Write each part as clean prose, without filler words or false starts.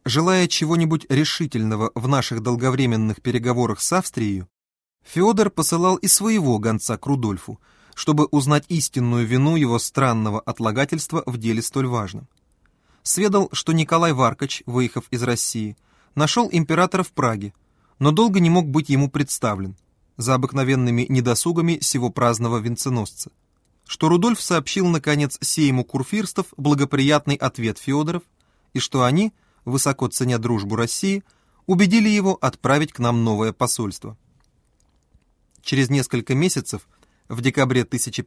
Желая чего-нибудь решительного в наших долговременных переговорах с Австрией, Феодор посылал и своего гонца к Рудольфу, чтобы узнать истинную вину его странного отлагательства в деле столь важном. Сведал, что Николай Варкач, выехав из России, нашел императора в Праге, но долго не мог быть ему представлен, за обыкновенными недосугами сего праздного венценосца, что Рудольф сообщил, наконец, сейму курфюрстов благоприятный ответ Феодоров, и что они, высоко ценя дружбу России, убедили его отправить к нам новое посольство. Через несколько месяцев, в декабре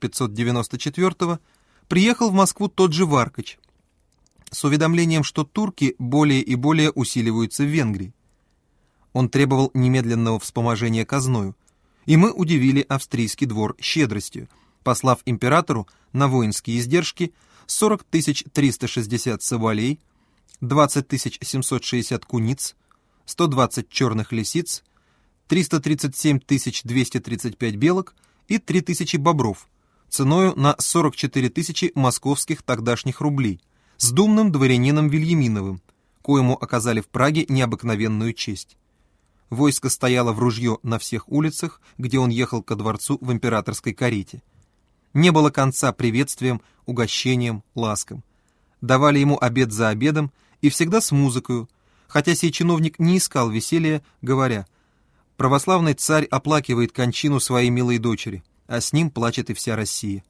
1594 приехал в Москву тот же Варкач с уведомлением, что турки более и более усиливаются в Венгрии. Он требовал немедленного вспоможения казною, и мы удивили австрийский двор щедростью, послав императору на воинские издержки 40 360 соболей, 20 760 куниц, 120 черных лисиц, 337 235 белок и 3000 бобров, ценою на 44 тысячи московских тогдашних рублей, с думным дворянином Вильяминовым, коему оказали в Праге необыкновенную честь. Войско стояло в ружье на всех улицах, где он ехал ко дворцу в императорской карете. Не было конца приветствиям, угощениям, ласкам. Давали ему обед за обедом и всегда с музыкою, хотя сей чиновник не искал веселья, говоря: «Православный царь оплакивает кончину своей милой дочери, а с ним плачет и вся Россия».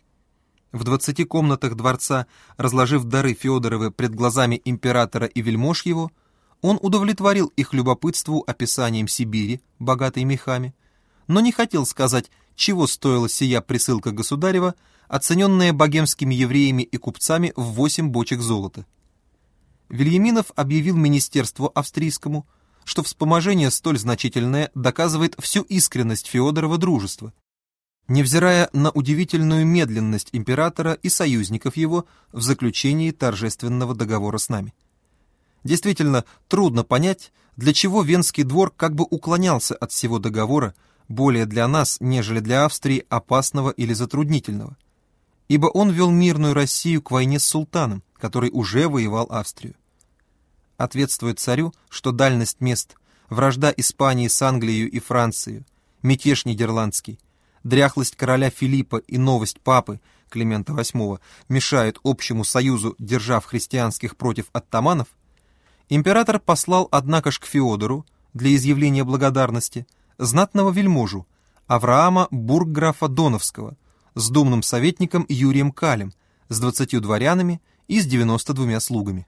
В 20 комнатах дворца, разложив дары Феодоровы пред глазами императора и вельмож его, он удовлетворил их любопытству описанием Сибири, богатой мехами, но не хотел сказать, чего стоила сия присылка государева, оцененная богемскими евреями и купцами в 8 бочек золота. Вильяминов объявил министерству австрийскому, что вспоможение столь значительное доказывает всю искренность Феодорова дружества, невзирая на удивительную медленность императора и союзников его в заключении торжественного договора с нами. Действительно, трудно понять, для чего Венский двор как бы уклонялся от всего договора, более для нас, нежели для Австрии, опасного или затруднительного. Ибо он вел мирную Россию к войне с султаном, который уже воевал Австрию. Ответствует царю, что дальность мест, вражда Испании с Англией и Францией, мятеж нидерландский, дряхлость короля Филиппа и новость папы Климента VIII мешают общему союзу держав христианских против оттоманов, император послал, однако ж, к Феодору для изъявления благодарности знатного вельможу Авраама бургграфа Доновского с думным советником Юрием Калем, с 20 дворянами и с 92 слугами.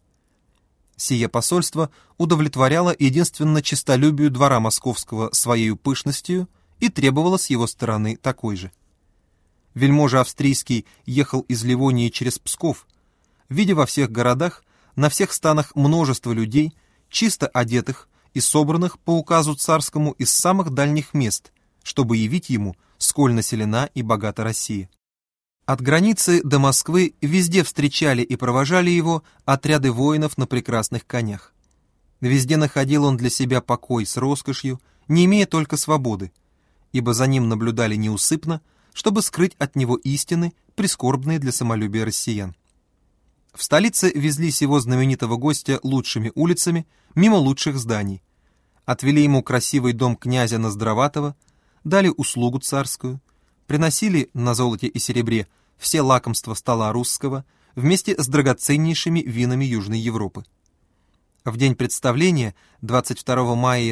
Сие посольство удовлетворяло единственно честолюбию двора московского своею пышностью и требовало с его стороны такой же. Вельможа австрийский ехал из Ливонии через Псков, видя во всех городах, на всех станах множество людей, чисто одетых и собранных по указу царскому из самых дальних мест, чтобы явить ему, сколь населена и богата Россия. От границы до Москвы везде встречали и провожали его отряды воинов на прекрасных конях. Везде находил он для себя покой с роскошью, не имея только свободы, ибо за ним наблюдали неусыпно, чтобы скрыть от него истины, прискорбные для самолюбия россиян. В столице везли сего знаменитого гостя лучшими улицами, мимо лучших зданий. Отвели ему красивый дом князя Ноздроватого, дали услугу царскую, приносили на золоте и серебре все лакомства стола русского вместе с драгоценнейшими винами Южной Европы. В день представления, 22 мая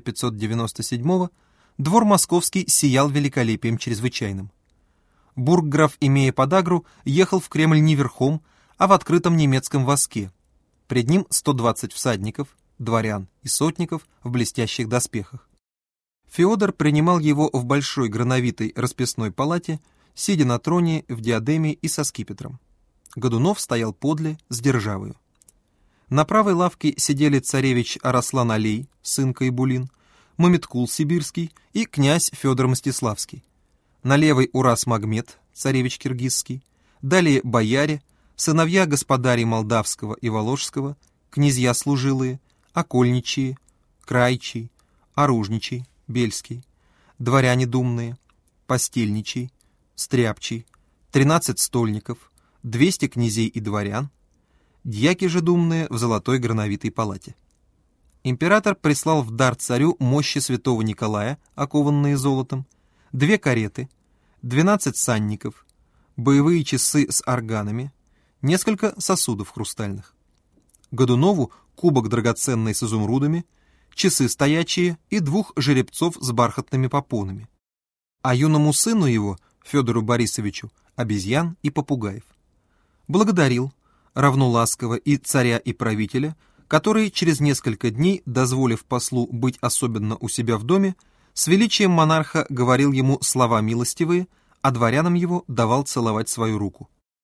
1597 двор московский сиял великолепием чрезвычайным. Бургграф, имея подагру, ехал в Кремль не верхом, а в открытом немецком воске. Пред ним 120 всадников, дворян и сотников в блестящих доспехах. Феодор принимал его в большой грановитой расписной палате, сидя на троне в диадеме и со скипетром. Годунов стоял подле с державою. На правой лавке сидели царевич Араслан Алей, сын Кайбулин, Маметкул Сибирский и князь Федор Мстиславский. На левой Урас Магмед, царевич Киргизский, далее бояре, сыновья господарей Молдавского и Воложского, князья служилые, окольничьи, крайчий, оружничий, бельский, дворяне думные, постельничий, стряпчий, 13 стольников, 200 князей и дворян, дьяки же думные в золотой грановитой палате. Император прислал в дар царю мощи святого Николая, окованные золотом, 2 кареты, 12 санников, боевые часы с органами, несколько сосудов хрустальных. Годунову кубок драгоценный с изумрудами, часы стоячие и 2 жеребцов с бархатными попонами. А юному сыну его, Федору Борисовичу, обезьян и попугаев. Благодарил, равно ласково, и царя, и правителя, который через несколько дней, дозволив послу быть особенно у себя в доме, с величием монарха говорил ему слова милостивые, а дворянам его давал целовать свою руку.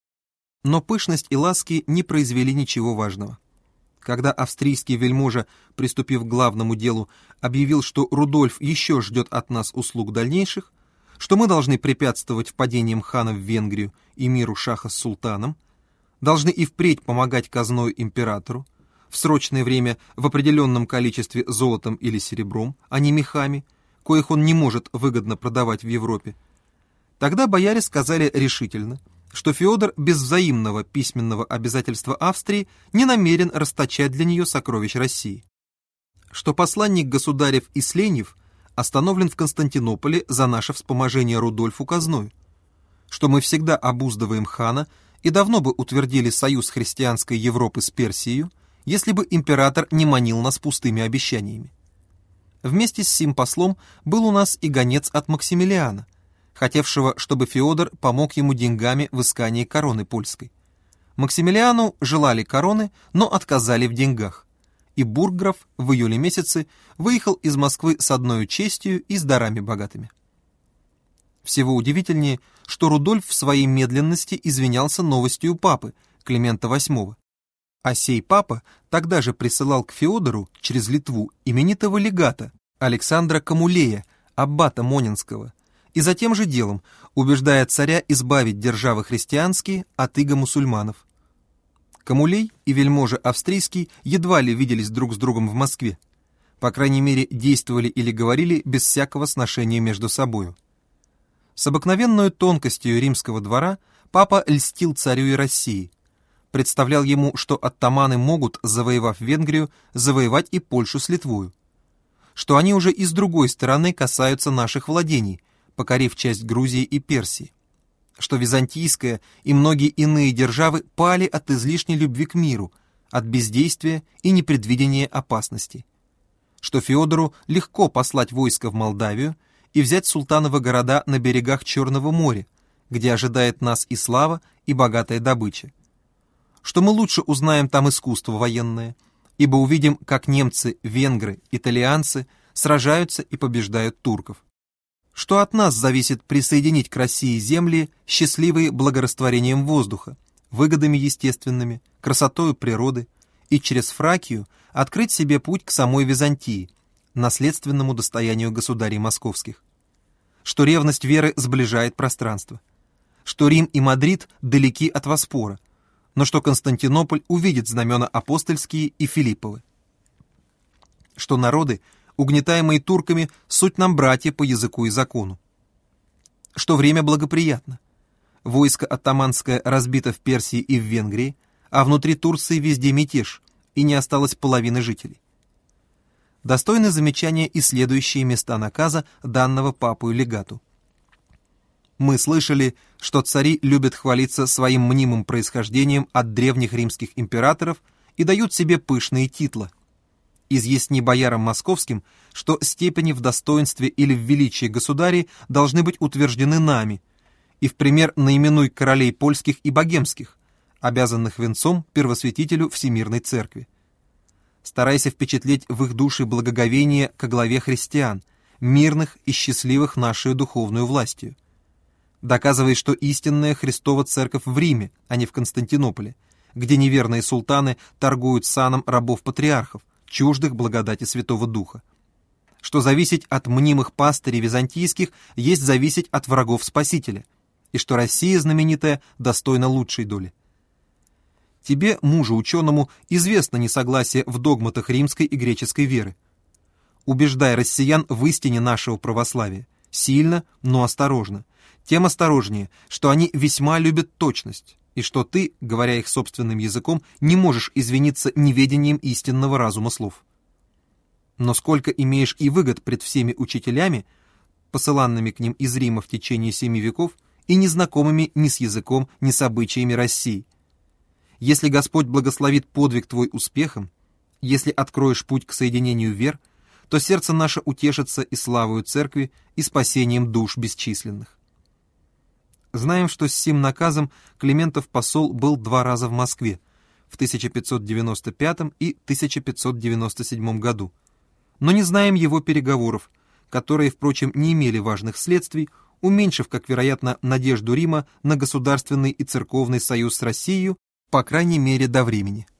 Но пышность и ласки не произвели ничего важного. Когда австрийский вельможа, приступив к главному делу, объявил, что Рудольф еще ждет от нас услуг дальнейших, что мы должны препятствовать впадениям хана в Венгрию и миру шаха с султаном, должны и впредь помогать казной императору, в срочное время в определенном количестве золотом или серебром, а не мехами, коих он не может выгодно продавать в Европе, тогда бояре сказали решительно, что Феодор без взаимного письменного обязательства Австрии не намерен расточать для нее сокровищ России, что посланник государев Исленьев остановлен в Константинополе за наше вспоможение Рудольфу казною, что мы всегда обуздываем хана и давно бы утвердили союз христианской Европы с Персией, если бы император не манил нас пустыми обещаниями. Вместе с сим послом был у нас и гонец от Максимилиана, хотевшего, чтобы Феодор помог ему деньгами в искании короны польской. Максимилиану желали короны, но отказали в деньгах, и бургграф в июле месяце выехал из Москвы с одной честью и с дарами богатыми. Всего удивительнее, что Рудольф в своей медленности извинялся новостью папы, Климента VIII. А сей папа тогда же присылал к Феодору через Литву именитого легата Александра Камулея, аббата Монинского, и за тем же делом убеждая царя избавить державы христианские от иго мусульманов. Камулей и вельможа австрийский едва ли виделись друг с другом в Москве, по крайней мере действовали или говорили без всякого сношения между собою. С обыкновенной тонкостью римского двора папа льстил царю и России, представлял ему, что оттаманы могут, завоевав Венгрию, завоевать и Польшу с Литвою, что они уже и с другой стороны касаются наших владений, покорив часть Грузии и Персии, что Византийская и многие иные державы пали от излишней любви к миру, от бездействия и непредвидения опасностей, что Феодору легко послать войско в Молдавию и взять султановы города на берегах Черного моря, где ожидает нас и слава, и богатая добыча, что мы лучше узнаем там искусство военное, ибо увидим, как немцы, венгры, итальянцы сражаются и побеждают турков, что от нас зависит присоединить к России земли, счастливые благорастворением воздуха, выгодами естественными, красотою природы, и через Фракию открыть себе путь к самой Византии, наследственному достоянию государей московских, что ревность веры сближает пространство, что Рим и Мадрид далеки от Боспора, но что Константинополь увидит знамена апостольские и Филипповы, что народы, угнетаемые турками, суть нам братья по языку и закону, что время благоприятно, войско оттаманское разбито в Персии и в Венгрии, а внутри Турции везде мятеж, и не осталось половины жителей. Достойны замечания и следующие места наказа, данного папою легату. Мы слышали, что цари любят хвалиться своим мнимым происхождением от древних римских императоров и дают себе пышные титла. Изъясни боярам московским, что степени в достоинстве или в величии государей должны быть утверждены нами, и в пример наименуй королей польских и богемских, обязанных венцом первосвятителю Всемирной Церкви. Старайся впечатлеть в их души благоговение ко главе христиан, мирных и счастливых нашей духовную властью. Доказывай, что истинная Христова Церковь в Риме, а не в Константинополе, где неверные султаны торгуют саном рабов-патриархов, чуждых благодати Святого Духа. Что зависеть от мнимых пастырей византийских есть зависеть от врагов Спасителя, и что Россия знаменитая достойна лучшей доли. Тебе, мужу ученому, известно несогласие в догматах римской и греческой веры. Убеждай россиян в истине нашего православия, сильно, но осторожно, тем осторожнее, что они весьма любят точность, и что ты, говоря их собственным языком, не можешь извиниться неведением истинного разума слов. Но сколько имеешь и выгод пред всеми учителями, посыланными к ним из Рима в течение 7 веков, и незнакомыми ни с языком, ни с обычаями России. Если Господь благословит подвиг твой успехом, если откроешь путь к соединению вер, то сердце наше утешится и славою Церкви, и спасением душ бесчисленных. Знаем, что с сим наказом Климентов посол был 2 раза в Москве, в 1595 и 1597 году, но не знаем его переговоров, которые, впрочем, не имели важных следствий, уменьшив, как вероятно, надежду Рима на государственный и церковный союз с Россией, по крайней мере, до времени.